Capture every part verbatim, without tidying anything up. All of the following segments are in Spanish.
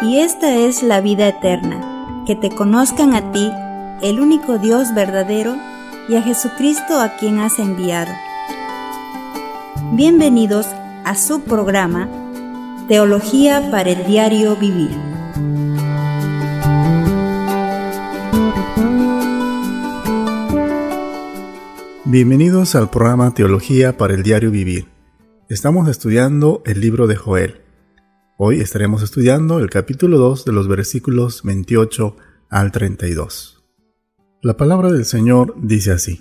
y esta es la vida eterna, que te conozcan a ti, el único Dios verdadero, y a Jesucristo a quien has enviado. Bienvenidos a su programa Teología para el Diario Vivir. Bienvenidos al programa Teología para el Diario Vivir. Estamos estudiando el libro de Joel. Hoy estaremos estudiando el capítulo dos de los versículos veintiocho al treinta y dos. La palabra del Señor dice así: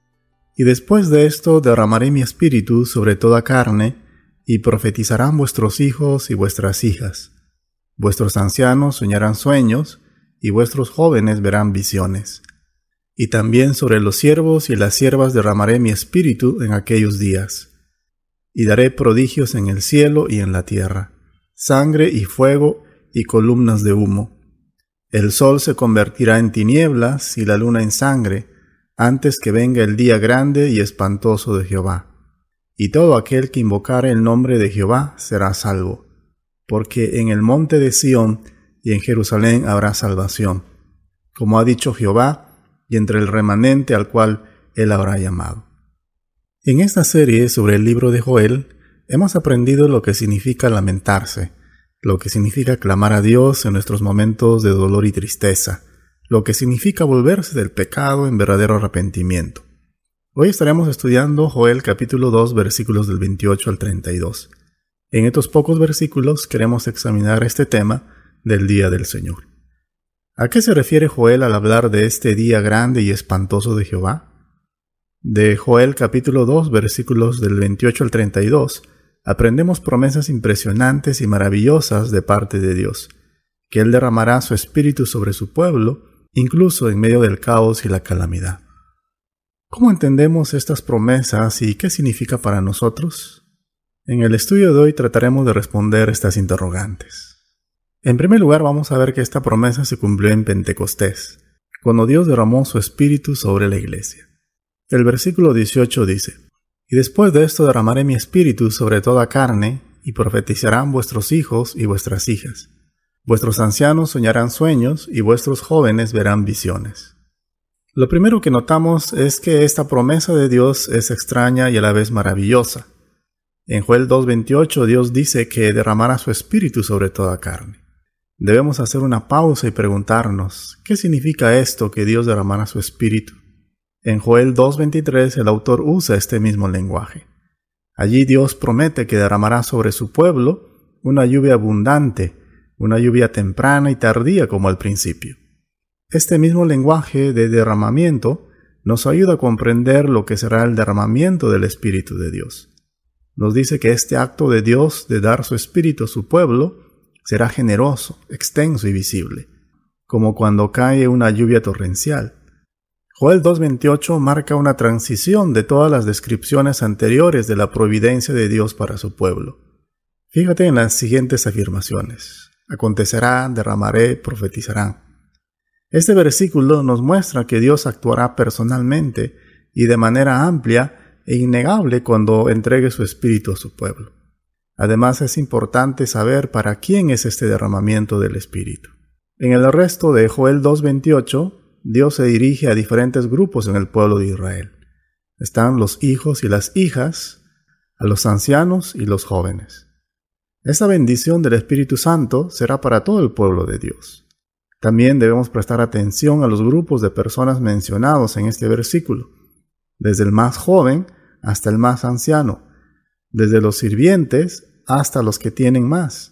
Y después de esto derramaré mi espíritu sobre toda carne, y profetizarán vuestros hijos y vuestras hijas. Vuestros ancianos soñarán sueños, y vuestros jóvenes verán visiones. Y también sobre los siervos y las siervas derramaré mi espíritu en aquellos días. Y daré prodigios en el cielo y en la tierra, sangre y fuego y columnas de humo. El sol se convertirá en tinieblas y la luna en sangre, antes que venga el día grande y espantoso de Jehová. Y todo aquel que invocare el nombre de Jehová será salvo, porque en el monte de Sión y en Jerusalén habrá salvación, como ha dicho Jehová, y entre el remanente al cual él habrá llamado. En esta serie sobre el libro de Joel, hemos aprendido lo que significa lamentarse, lo que significa clamar a Dios en nuestros momentos de dolor y tristeza, lo que significa volverse del pecado en verdadero arrepentimiento. Hoy estaremos estudiando Joel capítulo dos, versículos del veintiocho al treinta y dos. En estos pocos versículos queremos examinar este tema del día del Señor. ¿A qué se refiere Joel al hablar de este día grande y espantoso de Jehová? De Joel capítulo dos, versículos del veintiocho al treinta y dos, aprendemos promesas impresionantes y maravillosas de parte de Dios, que Él derramará su espíritu sobre su pueblo, incluso en medio del caos y la calamidad. ¿Cómo entendemos estas promesas y qué significa para nosotros? En el estudio de hoy trataremos de responder estas interrogantes. En primer lugar, vamos a ver que esta promesa se cumplió en Pentecostés, cuando Dios derramó su espíritu sobre la iglesia. El versículo dieciocho dice: Y después de esto derramaré mi espíritu sobre toda carne, y profetizarán vuestros hijos y vuestras hijas. Vuestros ancianos soñarán sueños, y vuestros jóvenes verán visiones. Lo primero que notamos es que esta promesa de Dios es extraña y a la vez maravillosa. En Joel dos veintiocho Dios dice que derramará su espíritu sobre toda carne. Debemos hacer una pausa y preguntarnos, ¿qué significa esto que Dios derramará su espíritu? En Joel dos veintitrés el autor usa este mismo lenguaje. Allí Dios promete que derramará sobre su pueblo una lluvia abundante, una lluvia temprana y tardía como al principio. Este mismo lenguaje de derramamiento nos ayuda a comprender lo que será el derramamiento del Espíritu de Dios. Nos dice que este acto de Dios de dar su Espíritu a su pueblo será generoso, extenso y visible, como cuando cae una lluvia torrencial. Joel dos veintiocho marca una transición de todas las descripciones anteriores de la providencia de Dios para su pueblo. Fíjate en las siguientes afirmaciones: acontecerá, derramaré, profetizarán. Este versículo nos muestra que Dios actuará personalmente y de manera amplia e innegable cuando entregue su espíritu a su pueblo. Además, es importante saber para quién es este derramamiento del espíritu. En el resto de Joel dos veintiocho, Dios se dirige a diferentes grupos en el pueblo de Israel. Están los hijos y las hijas, a los ancianos y los jóvenes. Esta bendición del Espíritu Santo será para todo el pueblo de Dios. También debemos prestar atención a los grupos de personas mencionados en este versículo, desde el más joven hasta el más anciano, desde los sirvientes hasta los que tienen más.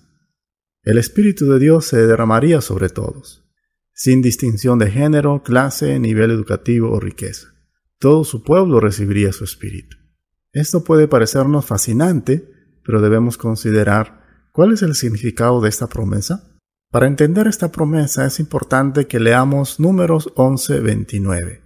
El Espíritu de Dios se derramaría sobre todos, sin distinción de género, clase, nivel educativo o riqueza. Todo su pueblo recibiría su Espíritu. Esto puede parecernos fascinante, pero debemos considerar cuál es el significado de esta promesa. Para entender esta promesa es importante que leamos Números once veintinueve.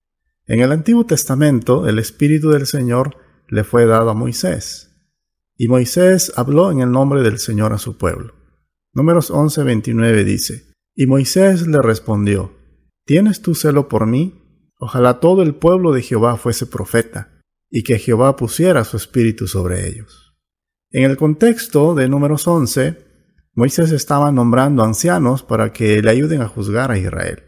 En el Antiguo Testamento, el Espíritu del Señor le fue dado a Moisés, y Moisés habló en el nombre del Señor a su pueblo. Números once veintinueve dice: Y Moisés le respondió: ¿Tienes tú celo por mí? Ojalá todo el pueblo de Jehová fuese profeta, y que Jehová pusiera su espíritu sobre ellos. En el contexto de Números once, Moisés estaba nombrando ancianos para que le ayuden a juzgar a Israel.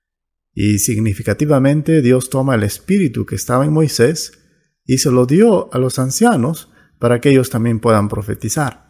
Y significativamente Dios toma el espíritu que estaba en Moisés y se lo dio a los ancianos para que ellos también puedan profetizar.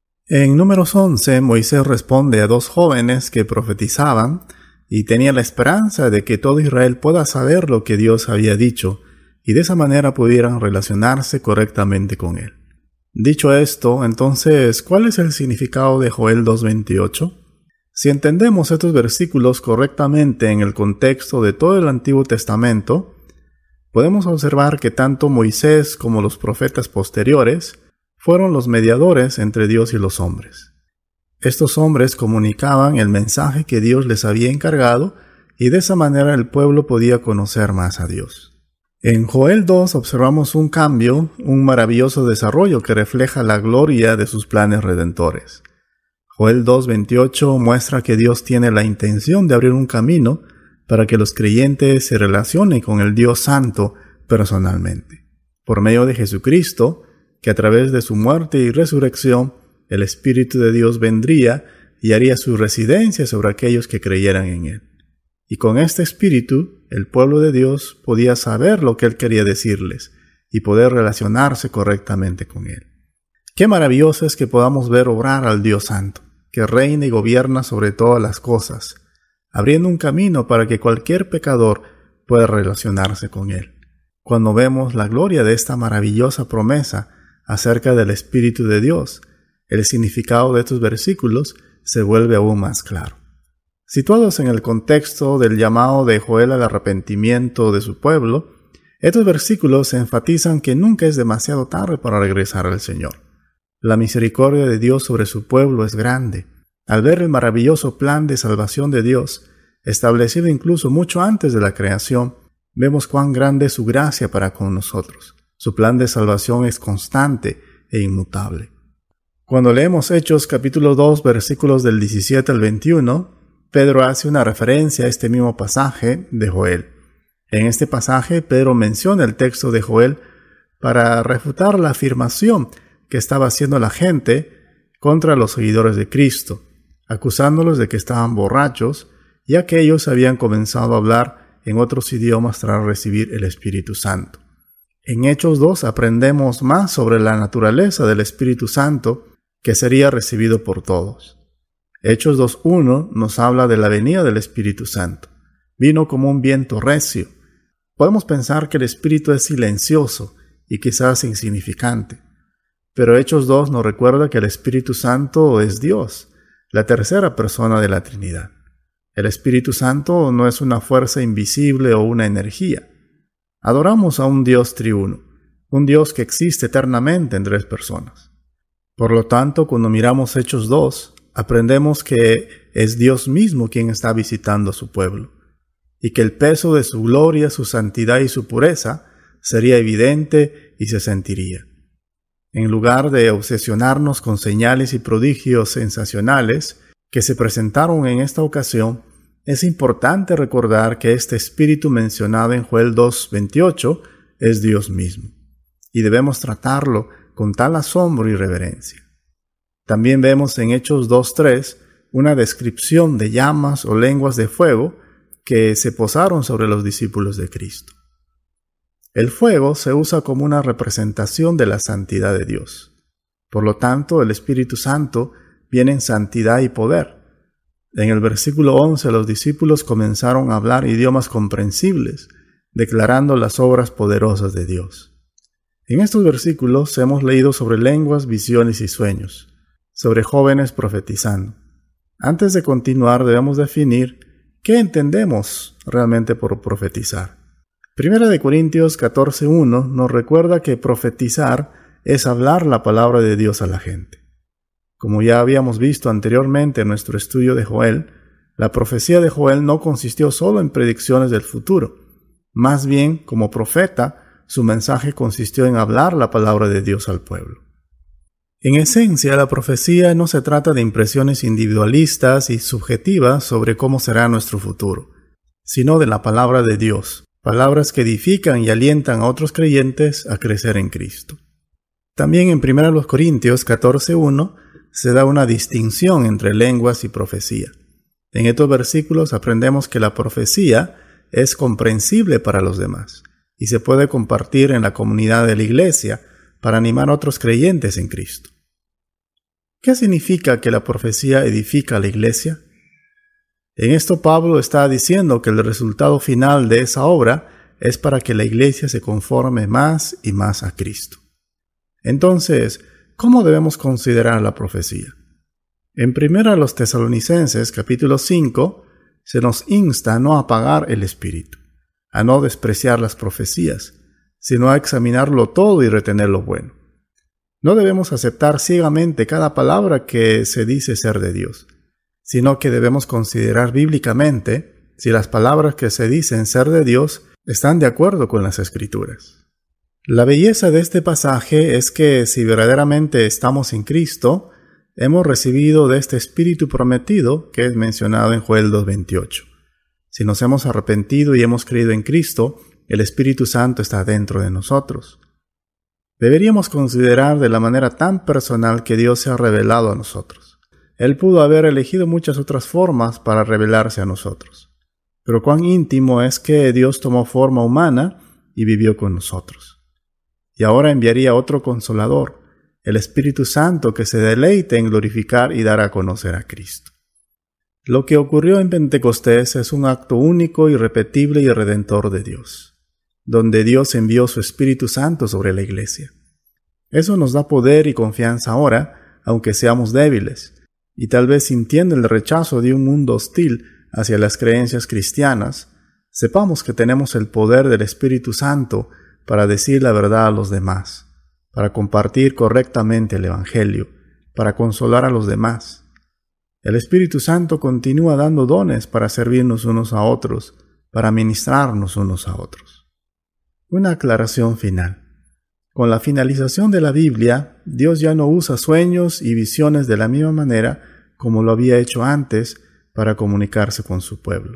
En Números once, Moisés responde a dos jóvenes que profetizaban y tenía la esperanza de que todo Israel pueda saber lo que Dios había dicho y de esa manera pudieran relacionarse correctamente con él. Dicho esto, entonces, ¿cuál es el significado de Joel dos veintiocho? Si entendemos estos versículos correctamente en el contexto de todo el Antiguo Testamento, podemos observar que tanto Moisés como los profetas posteriores fueron los mediadores entre Dios y los hombres. Estos hombres comunicaban el mensaje que Dios les había encargado y de esa manera el pueblo podía conocer más a Dios. En Joel dos observamos un cambio, un maravilloso desarrollo que refleja la gloria de sus planes redentores. Joel dos veintiocho muestra que Dios tiene la intención de abrir un camino para que los creyentes se relacionen con el Dios Santo personalmente. Por medio de Jesucristo, que a través de su muerte y resurrección, el Espíritu de Dios vendría y haría su residencia sobre aquellos que creyeran en Él. Y con este Espíritu, el pueblo de Dios podía saber lo que Él quería decirles y poder relacionarse correctamente con Él. Qué maravilloso es que podamos ver obrar al Dios Santo, que reina y gobierna sobre todas las cosas, abriendo un camino para que cualquier pecador pueda relacionarse con Él. Cuando vemos la gloria de esta maravillosa promesa acerca del Espíritu de Dios, el significado de estos versículos se vuelve aún más claro. Situados en el contexto del llamado de Joel al arrepentimiento de su pueblo, estos versículos enfatizan que nunca es demasiado tarde para regresar al Señor. La misericordia de Dios sobre su pueblo es grande. Al ver el maravilloso plan de salvación de Dios, establecido incluso mucho antes de la creación, vemos cuán grande es su gracia para con nosotros. Su plan de salvación es constante e inmutable. Cuando leemos Hechos capítulo dos, versículos del diecisiete al veintiuno, Pedro hace una referencia a este mismo pasaje de Joel. En este pasaje, Pedro menciona el texto de Joel para refutar la afirmación que estaba haciendo la gente contra los seguidores de Cristo, acusándolos de que estaban borrachos, ya que ellos habían comenzado a hablar en otros idiomas tras recibir el Espíritu Santo. En Hechos dos aprendemos más sobre la naturaleza del Espíritu Santo que sería recibido por todos. Hechos dos uno nos habla de la venida del Espíritu Santo. Vino como un viento recio. Podemos pensar que el Espíritu es silencioso y quizás insignificante. Pero Hechos dos nos recuerda que el Espíritu Santo es Dios, la tercera persona de la Trinidad. El Espíritu Santo no es una fuerza invisible o una energía. Adoramos a un Dios triuno, un Dios que existe eternamente en tres personas. Por lo tanto, cuando miramos Hechos dos, aprendemos que es Dios mismo quien está visitando a su pueblo, y que el peso de su gloria, su santidad y su pureza sería evidente y se sentiría. En lugar de obsesionarnos con señales y prodigios sensacionales que se presentaron en esta ocasión, es importante recordar que este espíritu mencionado en Joel dos veintiocho es Dios mismo, y debemos tratarlo con tal asombro y reverencia. También vemos en Hechos dos tres una descripción de llamas o lenguas de fuego que se posaron sobre los discípulos de Cristo. El fuego se usa como una representación de la santidad de Dios. Por lo tanto, el Espíritu Santo viene en santidad y poder. En el versículo once, los discípulos comenzaron a hablar idiomas comprensibles, declarando las obras poderosas de Dios. En estos versículos hemos leído sobre lenguas, visiones y sueños, sobre jóvenes profetizando. Antes de continuar, debemos definir qué entendemos realmente por profetizar. Primera de Corintios catorce uno nos recuerda que profetizar es hablar la palabra de Dios a la gente. Como ya habíamos visto anteriormente en nuestro estudio de Joel, la profecía de Joel no consistió solo en predicciones del futuro. Más bien, como profeta, su mensaje consistió en hablar la palabra de Dios al pueblo. En esencia, la profecía no se trata de impresiones individualistas y subjetivas sobre cómo será nuestro futuro, sino de la palabra de Dios, palabras que edifican y alientan a otros creyentes a crecer en Cristo. También en Primera de Corintios catorce uno se da una distinción entre lenguas y profecía. En estos versículos aprendemos que la profecía es comprensible para los demás y se puede compartir en la comunidad de la iglesia para animar a otros creyentes en Cristo. ¿Qué significa que la profecía edifica a la iglesia? En esto Pablo está diciendo que el resultado final de esa obra es para que la iglesia se conforme más y más a Cristo. Entonces, ¿cómo debemos considerar la profecía? En primera los Tesalonicenses, capítulo cinco, se nos insta a no apagar el espíritu, a no despreciar las profecías, sino a examinarlo todo y retener lo bueno. No debemos aceptar ciegamente cada palabra que se dice ser de Dios, sino que debemos considerar bíblicamente si las palabras que se dicen ser de Dios están de acuerdo con las Escrituras. La belleza de este pasaje es que si verdaderamente estamos en Cristo, hemos recibido de este Espíritu prometido que es mencionado en Joel dos veintiocho. Si nos hemos arrepentido y hemos creído en Cristo, el Espíritu Santo está dentro de nosotros. Deberíamos considerar de la manera tan personal que Dios se ha revelado a nosotros. Él pudo haber elegido muchas otras formas para revelarse a nosotros. Pero cuán íntimo es que Dios tomó forma humana y vivió con nosotros. Y ahora enviaría otro Consolador, el Espíritu Santo, que se deleite en glorificar y dar a conocer a Cristo. Lo que ocurrió en Pentecostés es un acto único, irrepetible y redentor de Dios, donde Dios envió su Espíritu Santo sobre la iglesia. Eso nos da poder y confianza ahora, aunque seamos débiles, y tal vez sintiendo el rechazo de un mundo hostil hacia las creencias cristianas, sepamos que tenemos el poder del Espíritu Santo para decir la verdad a los demás, para compartir correctamente el Evangelio, para consolar a los demás. El Espíritu Santo continúa dando dones para servirnos unos a otros, para ministrarnos unos a otros. Una aclaración final. Con la finalización de la Biblia, Dios ya no usa sueños y visiones de la misma manera como lo había hecho antes para comunicarse con su pueblo.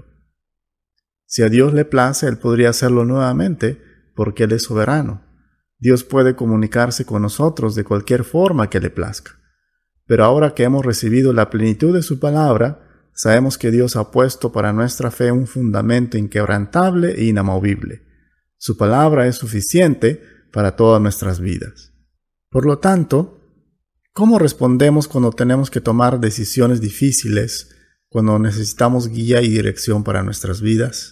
Si a Dios le place, Él podría hacerlo nuevamente porque Él es soberano. Dios puede comunicarse con nosotros de cualquier forma que le plazca. Pero ahora que hemos recibido la plenitud de su palabra, sabemos que Dios ha puesto para nuestra fe un fundamento inquebrantable e inamovible. Su palabra es suficiente para todas nuestras vidas. Por lo tanto, ¿cómo respondemos cuando tenemos que tomar decisiones difíciles, cuando necesitamos guía y dirección para nuestras vidas?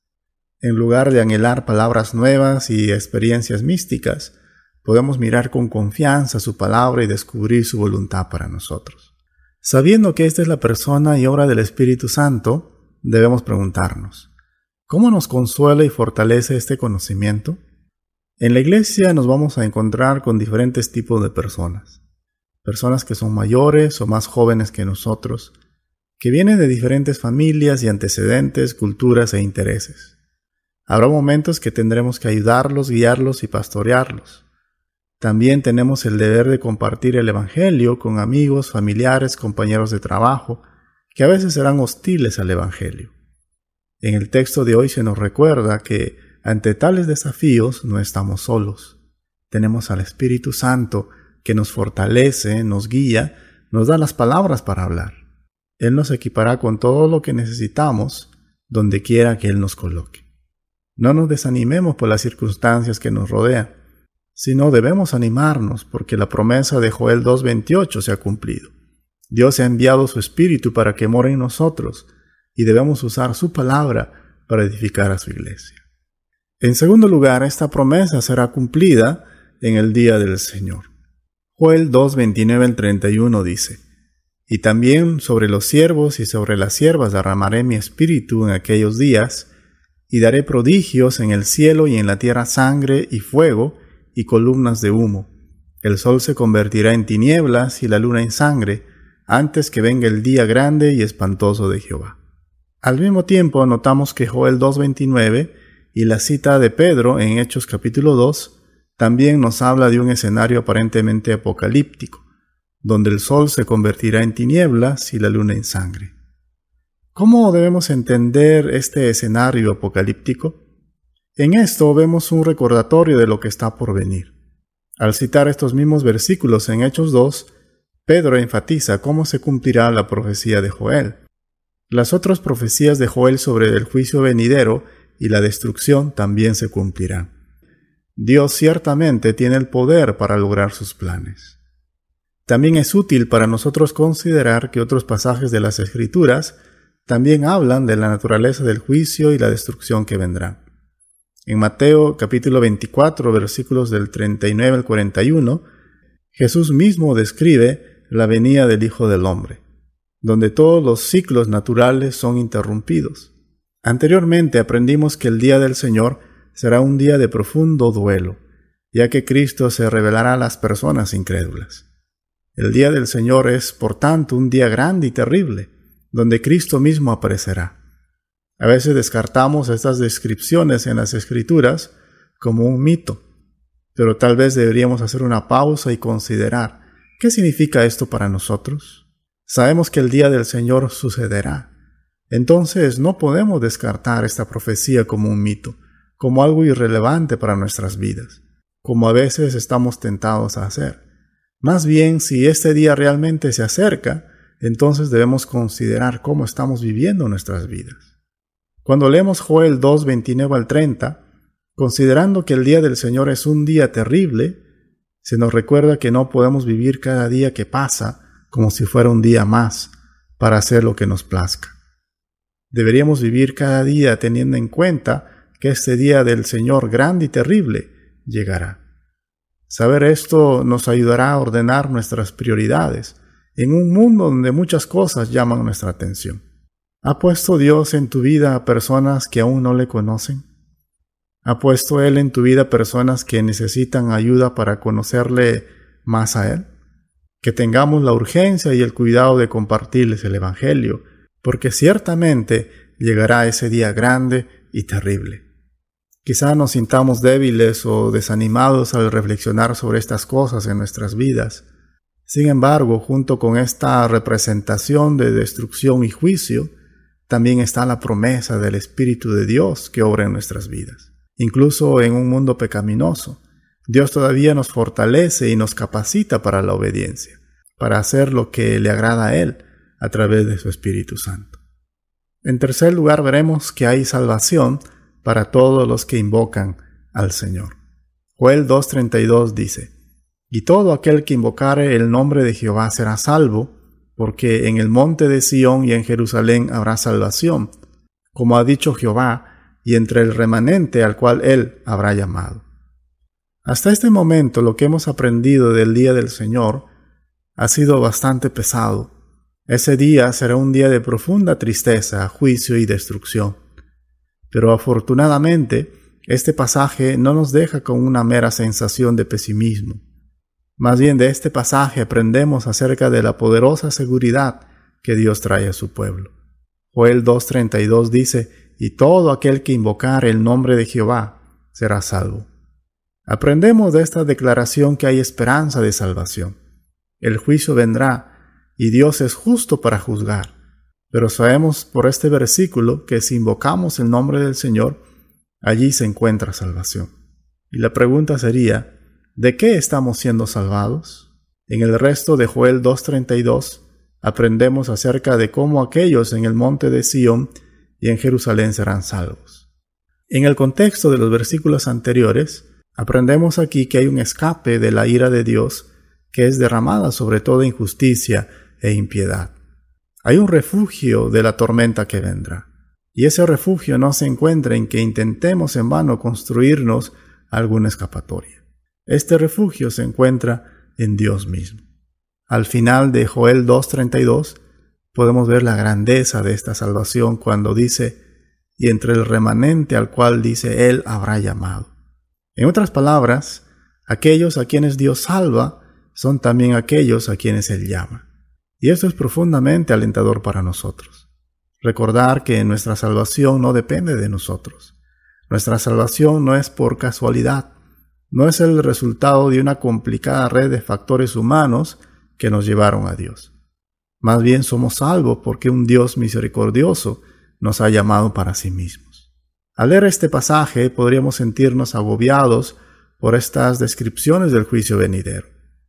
En lugar de anhelar palabras nuevas y experiencias místicas, podemos mirar con confianza su palabra y descubrir su voluntad para nosotros. Sabiendo que esta es la persona y obra del Espíritu Santo, debemos preguntarnos, ¿cómo nos consuela y fortalece este conocimiento? En la iglesia nos vamos a encontrar con diferentes tipos de personas. Personas que son mayores o más jóvenes que nosotros, que vienen de diferentes familias y antecedentes, culturas e intereses. Habrá momentos que tendremos que ayudarlos, guiarlos y pastorearlos. También tenemos el deber de compartir el Evangelio con amigos, familiares, compañeros de trabajo, que a veces serán hostiles al Evangelio. En el texto de hoy se nos recuerda que ante tales desafíos no estamos solos. Tenemos al Espíritu Santo que nos fortalece, nos guía, nos da las palabras para hablar. Él nos equipará con todo lo que necesitamos, donde quiera que Él nos coloque. No nos desanimemos por las circunstancias que nos rodean, sino debemos animarnos porque la promesa de Joel dos veintiocho se ha cumplido. Dios ha enviado su Espíritu para que more en nosotros y debemos usar su palabra para edificar a su iglesia. En segundo lugar, esta promesa será cumplida en el día del Señor. Joel dos veintinueve al treinta y uno dice: Y también sobre los siervos y sobre las siervas derramaré mi espíritu en aquellos días, y daré prodigios en el cielo y en la tierra, sangre y fuego y columnas de humo. El sol se convertirá en tinieblas y la luna en sangre, antes que venga el día grande y espantoso de Jehová. Al mismo tiempo notamos que Joel dos veintinueve y la cita de Pedro en Hechos capítulo dos también nos habla de un escenario aparentemente apocalíptico, donde el sol se convertirá en tinieblas y la luna en sangre. ¿Cómo debemos entender este escenario apocalíptico? En esto vemos un recordatorio de lo que está por venir. Al citar estos mismos versículos en Hechos dos, Pedro enfatiza cómo se cumplirá la profecía de Joel. Las otras profecías de Joel sobre el juicio venidero y la destrucción también se cumplirán. Dios ciertamente tiene el poder para lograr sus planes. También es útil para nosotros considerar que otros pasajes de las Escrituras también hablan de la naturaleza del juicio y la destrucción que vendrá. En Mateo capítulo veinticuatro, versículos del treinta y nueve al cuarenta y uno, Jesús mismo describe la venida del Hijo del Hombre, donde todos los ciclos naturales son interrumpidos. Anteriormente aprendimos que el día del Señor será un día de profundo duelo, ya que Cristo se revelará a las personas incrédulas. El día del Señor es, por tanto, un día grande y terrible, donde Cristo mismo aparecerá. A veces descartamos estas descripciones en las Escrituras como un mito, pero tal vez deberíamos hacer una pausa y considerar ¿qué significa esto para nosotros? Sabemos que el día del Señor sucederá. Entonces no podemos descartar esta profecía como un mito, como algo irrelevante para nuestras vidas, como a veces estamos tentados a hacer. Más bien, si este día realmente se acerca, entonces debemos considerar cómo estamos viviendo nuestras vidas. Cuando leemos Joel dos, veintinueve al treinta, considerando que el día del Señor es un día terrible, se nos recuerda que no podemos vivir cada día que pasa como si fuera un día más para hacer lo que nos plazca. Deberíamos vivir cada día teniendo en cuenta que este día del Señor grande y terrible llegará. Saber esto nos ayudará a ordenar nuestras prioridades en un mundo donde muchas cosas llaman nuestra atención. ¿Ha puesto Dios en tu vida a personas que aún no le conocen? ¿Ha puesto Él en tu vida personas que necesitan ayuda para conocerle más a Él? Que tengamos la urgencia y el cuidado de compartirles el Evangelio, porque ciertamente llegará ese día grande y terrible. Quizá nos sintamos débiles o desanimados al reflexionar sobre estas cosas en nuestras vidas. Sin embargo, junto con esta representación de destrucción y juicio, también está la promesa del Espíritu de Dios que obra en nuestras vidas. Incluso en un mundo pecaminoso, Dios todavía nos fortalece y nos capacita para la obediencia, para hacer lo que le agrada a Él a través de su Espíritu Santo. En tercer lugar, veremos que hay salvación para todos los que invocan al Señor. Joel dos treinta y dos dice: «Y todo aquel que invocare el nombre de Jehová será salvo, porque en el monte de Sión y en Jerusalén habrá salvación, como ha dicho Jehová, y entre el remanente al cual Él habrá llamado». Hasta este momento lo que hemos aprendido del día del Señor ha sido bastante pesado. Ese día será un día de profunda tristeza, juicio y destrucción. Pero afortunadamente, este pasaje no nos deja con una mera sensación de pesimismo. Más bien de este pasaje aprendemos acerca de la poderosa seguridad que Dios trae a su pueblo. Joel dos treinta y dos dice: «Y todo aquel que invocare el nombre de Jehová será salvo». Aprendemos de esta declaración que hay esperanza de salvación. El juicio vendrá y Dios es justo para juzgar. Pero sabemos por este versículo que si invocamos el nombre del Señor, allí se encuentra salvación. Y la pregunta sería: ¿de qué estamos siendo salvados? En el resto de Joel dos treinta y dos aprendemos acerca de cómo aquellos en el monte de Sión y en Jerusalén serán salvos. En el contexto de los versículos anteriores, aprendemos aquí que hay un escape de la ira de Dios que es derramada sobre toda injusticia e impiedad. Hay un refugio de la tormenta que vendrá, y ese refugio no se encuentra en que intentemos en vano construirnos alguna escapatoria. Este refugio se encuentra en Dios mismo. Al final de Joel dos treinta y dos podemos ver la grandeza de esta salvación cuando dice: «Y entre el remanente al cual dice Él habrá llamado». En otras palabras, aquellos a quienes Dios salva son también aquellos a quienes Él llama. Y esto es profundamente alentador para nosotros. Recordar que nuestra salvación no depende de nosotros. Nuestra salvación no es por casualidad. No es el resultado de una complicada red de factores humanos que nos llevaron a Dios. Más bien somos salvos porque un Dios misericordioso nos ha llamado para sí mismos. Al leer este pasaje podríamos sentirnos agobiados por estas descripciones del juicio venidero.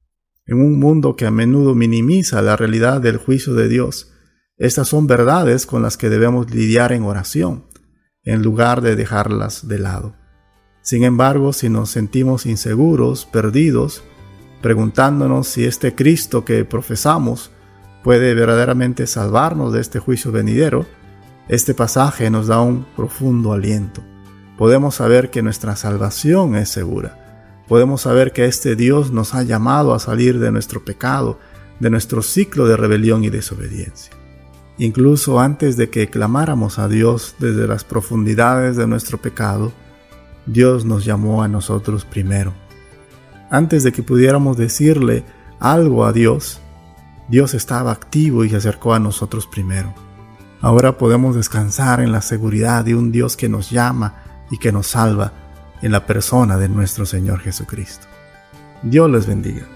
En un mundo que a menudo minimiza la realidad del juicio de Dios, estas son verdades con las que debemos lidiar en oración, en lugar de dejarlas de lado. Sin embargo, si nos sentimos inseguros, perdidos, preguntándonos si este Cristo que profesamos puede verdaderamente salvarnos de este juicio venidero, este pasaje nos da un profundo aliento. Podemos saber que nuestra salvación es segura. Podemos saber que este Dios nos ha llamado a salir de nuestro pecado, de nuestro ciclo de rebelión y desobediencia. Incluso antes de que clamáramos a Dios desde las profundidades de nuestro pecado, Dios nos llamó a nosotros primero. Antes de que pudiéramos decirle algo a Dios, Dios estaba activo y se acercó a nosotros primero. Ahora podemos descansar en la seguridad de un Dios que nos llama y que nos salva en la persona de nuestro Señor Jesucristo. Dios les bendiga.